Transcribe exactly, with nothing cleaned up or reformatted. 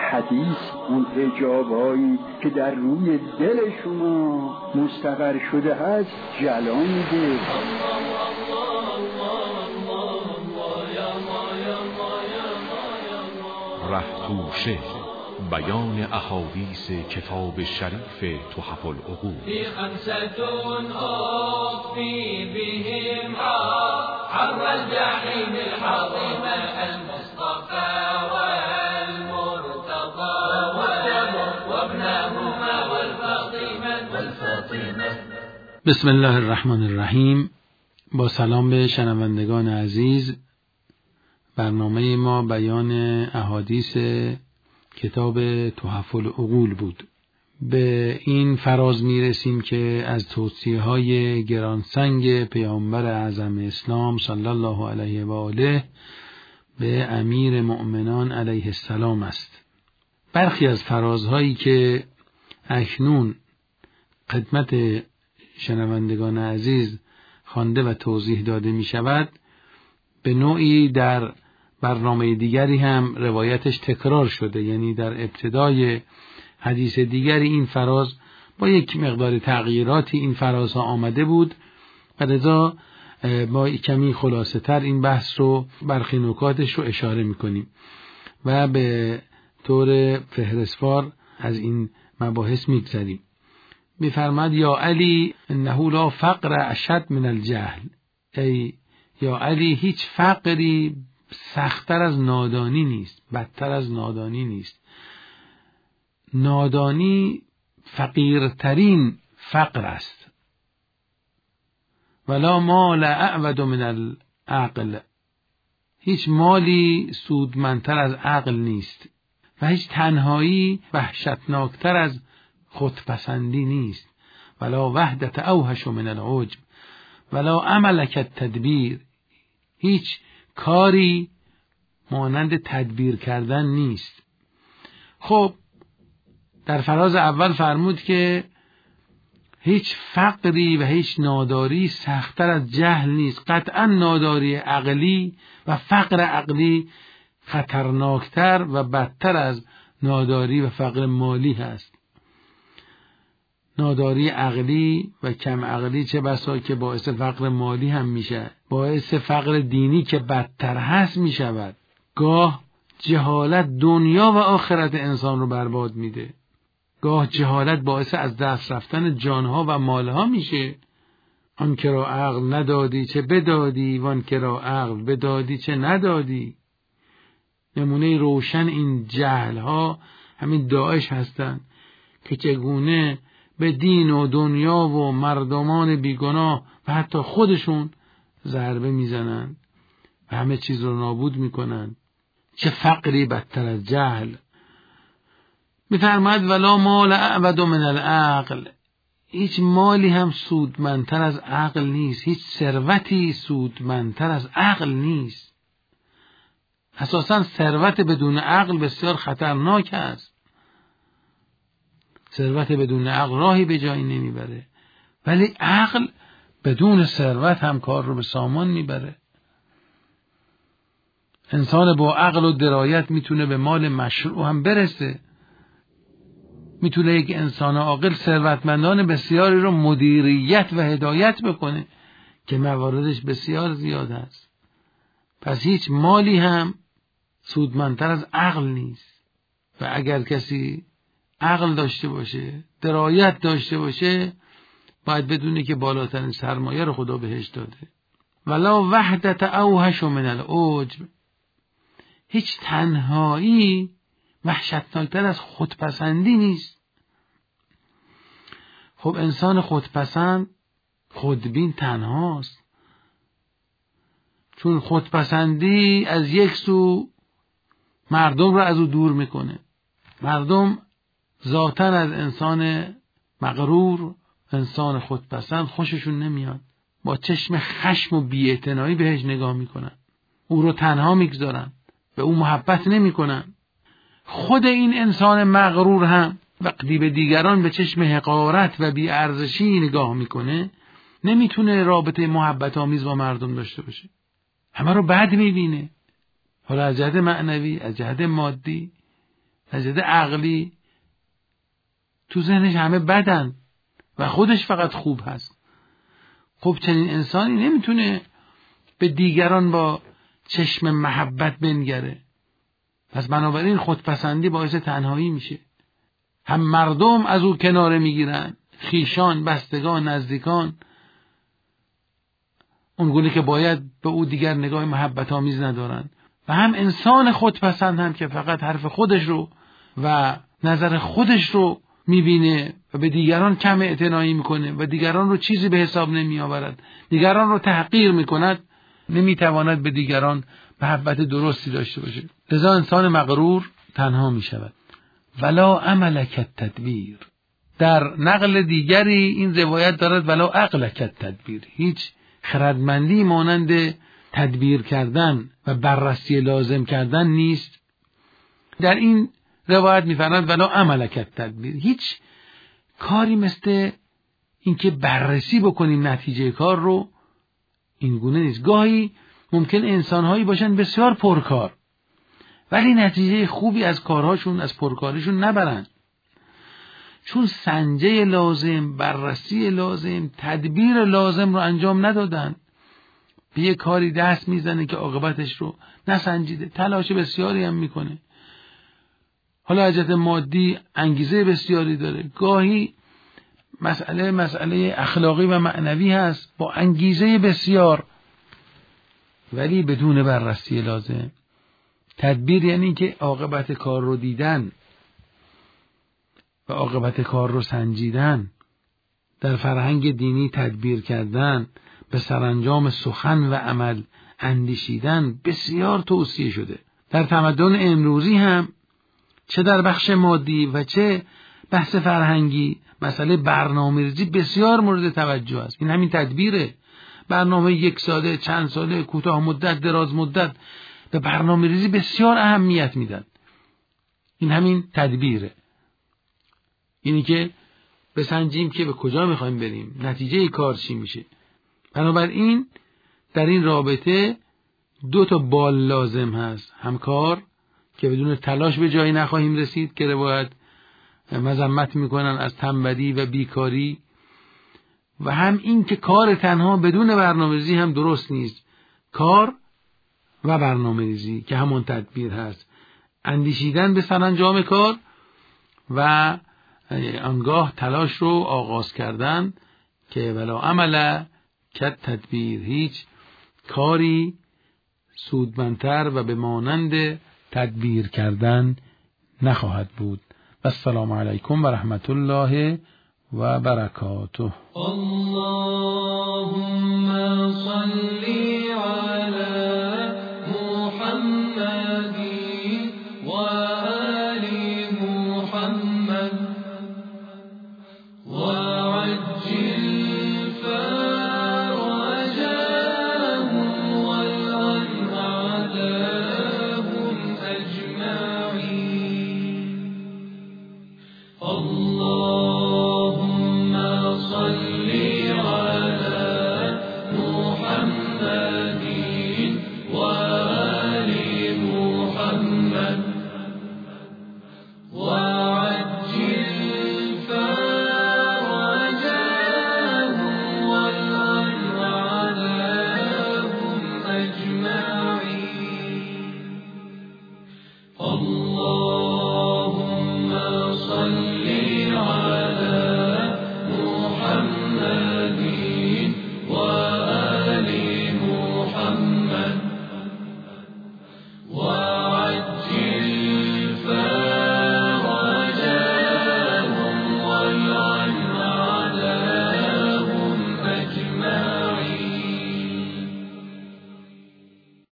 حدیث اون حجابایی که در روی دل شما مستقر شده هست جلا میده. رهتوشه، بیان احادیث کتاب شریف تحف العقول. في خمسة أخفي بهم حر الجحيم الحظيمة المصطفى والمرتضى وابنهما والفاطمة والفاطمة. بسم الله الرحمن الرحیم. با سلام به شنوندگان عزیز، برنامه ما بیان احادیث کتاب تحف العقول بود. به این فراز می رسیم که از توصیه های گرانسنگ پیامبر اعظم اسلام صلی الله علیه و آله به امیر مؤمنان علیه السلام است. برخی از فرازهایی که اکنون خدمت شنوندگان عزیز خوانده و توضیح داده می شود، به نوعی در برنامه دیگری هم روایتش تکرار شده، یعنی در ابتدای حدیث دیگری این فراز با یک مقدار تغییراتی این فرازها آمده بود و لذا با کمی خلاصه تر این بحث رو، برخی نکاتش رو اشاره میکنیم و به طور فهرستوار از این مباحث میگذریم. میفرماد یا علی انه لا فقر اشد من الجهل. ای یا علی، هیچ فقری سخت‌تر از نادانی نیست، بدتر از نادانی نیست. نادانی فقیرترین فقر است. ولا مال اعود من العقل. هیچ مالی سودمندتر از عقل نیست و هیچ تنهایی وحشتناکتر از خودپسندی نیست. ولا وحدت اوحش من العجب ولا عملک التدبیر. هیچ کاری مانند تدبیر کردن نیست. خب در فراز اول فرمود که هیچ فقری و هیچ ناداری سخت‌تر از جهل نیست. قطعا ناداری عقلی و فقر عقلی خطرناکتر و بدتر از ناداری و فقر مالی هست. ناداری عقلی و کم عقلی چه بسا که باعث فقر مالی هم میشه، باعث فقر دینی که بدتر هست میشود. گاه جهالت دنیا و آخرت انسان رو برباد میده، گاه جهالت باعث از دست رفتن جانها و مالها میشه. آن که را عقل ندادی چه بدادی، وان که را عقل بدادی چه ندادی. نمونه روشن این جهلها همین داعش هستند که چگونه به دین و دنیا و مردمان بیگناه و حتی خودشون ضربه میزنند و همه چیز رو نابود میکنند. چه فقری بدتر از جهل. میفرماید ولا مال اعود من العقل. هیچ مالی هم سودمندتر از عقل نیست. هیچ ثروتی سودمندتر از عقل نیست. اساساً ثروت بدون عقل بسیار خطرناک است. ثروت بدون عقل راهی به جایی نمیبره، ولی عقل بدون ثروت هم کار رو به سامان میبره. انسان با عقل و درایت میتونه به مال مشروع هم برسه. میتونه یک انسان عاقل ثروتمندان بسیاری رو مدیریت و هدایت بکنه که مواردش بسیار زیاد است. پس هیچ مالی هم سودمندتر از عقل نیست و اگر کسی عقل داشته باشه، درایت داشته باشه، باید بدونه که بالاترین سرمایه رو خدا بهش داده. ولا وحدت اوحش من العجب. هیچ تنهایی وحشتناکتر از خودپسندی نیست. خب انسان خودپسند، خودبین تنهاست، چون خودپسندی از یک سو مردم رو از او دور میکنه. مردم ذاتاً از انسان مغرور، انسان خودپسند خوششون نمیاد. با چشم خشم و بی‌اعتنایی بهش نگاه میکنن، او رو تنها میگذارن، به او محبت نمیکنن. خود این انسان مغرور هم وقتی به دیگران به چشم حقارت و بی‌ارزشی نگاه میکنه، نمیتونه رابطه محبت آمیز با مردم داشته باشه. همه رو بد میبینه، حالا از جهت معنوی، از جهت مادی، نژاد عقلی تو ذهنش همه بدن و خودش فقط خوب هست. خب چنین انسانی نمیتونه به دیگران با چشم محبت بنگره. پس بنابراین خودپسندی باعث تنهایی میشه. هم مردم از او کناره میگیرن، خیشان، بستگان، نزدیکان، اونگونه که باید به او دیگر نگاه محبت آمیز ندارن، و هم انسان خودپسند هم که فقط حرف خودش رو و نظر خودش رو میبینه و به دیگران کم اعتنایی میکنه و دیگران رو چیزی به حساب نمیآورد، دیگران رو تحقیر میکند، نمیتواند به دیگران محبت درستی داشته باشه. لذا انسان مغرور تنها میشود. ولا عملک تدبیر. در نقل دیگری این روایت دارد ولا عقلک تدبیر. هیچ خردمندی مانند تدبیر کردن و بررسی لازم کردن نیست. در این روایت می‌فرماید ولا عملک تدبیر. هیچ کاری مثل اینکه بررسی بکنیم نتیجه کار رو این گونه نیست. گاهی ممکن انسان‌هایی باشن بسیار پرکار ولی نتیجه خوبی از کارهاشون، از پرکاریشون نبرن، چون سنجه لازم، بررسی لازم، تدبیر لازم رو انجام ندادن. به یه کاری دست میزنه که عاقبتش رو نسنجیده، تلاش بسیاری هم میکنه. حالا حاجت مادی انگیزه بسیاری داره، گاهی مسئله مسئله اخلاقی و معنوی هست با انگیزه بسیار ولی بدون بررسی لازم. تدبیر یعنی که عاقبت کار رو دیدن و عاقبت کار رو سنجیدن. در فرهنگ دینی تدبیر کردن، به سرانجام سخن و عمل اندیشیدن بسیار توصیه شده. در تمدن امروزی هم چه در بخش مادی و چه بحث فرهنگی مسئله برنامه‌ریزی بسیار مورد توجه است. این همین تدبیره. برنامه یک ساله، چند ساله، کوتاه مدت، دراز مدت به برنامه‌ریزی بسیار اهمیت میدن. این همین تدبیره. اینی که بسنجیم که به کجا میخوایم بریم، نتیجه کار چی میشه. بنابراین در این رابطه دو تا بال لازم هست. همکار که بدون تلاش به جایی نخواهیم رسید که روایت مذمت میکنن از تنبلی و بیکاری، و هم این که کار تنها بدون برنامه‌ریزی هم درست نیست. کار و برنامه‌ریزی که همون تدبیر هست، اندیشیدن به سرانجام کار و آنگاه تلاش رو آغاز کردن که ولا عمل کد تدبیر. هیچ کاری سودمندتر و به مانند تدبیر کردن نخواهد بود. السلام علیکم و رحمت الله و برکاته. اللهم